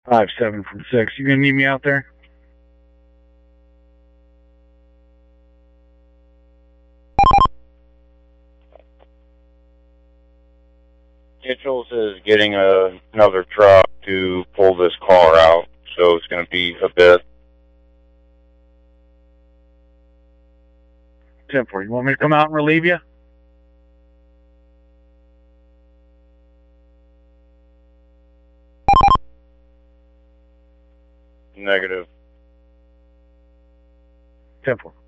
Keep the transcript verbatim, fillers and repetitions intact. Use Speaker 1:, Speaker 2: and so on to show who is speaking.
Speaker 1: Five seven from six. You gonna need me out there?
Speaker 2: Mitchell's is getting a, another truck to pull this car out, so it's going to be a bit.
Speaker 1: ten four. You want me to come out and relieve you?
Speaker 2: Negative.
Speaker 1: ten four.